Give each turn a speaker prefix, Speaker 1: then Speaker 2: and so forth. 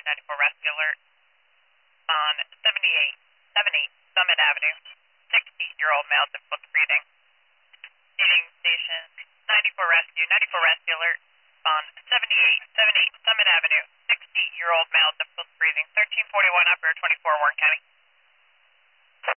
Speaker 1: 94 Rescue Alert on 78 Summit Avenue. 60-year-old male difficult breathing. Seating station 94 Rescue Alert on 78 Summit Avenue. 60-year-old male difficult breathing. 1341 Upper 24 Warren County.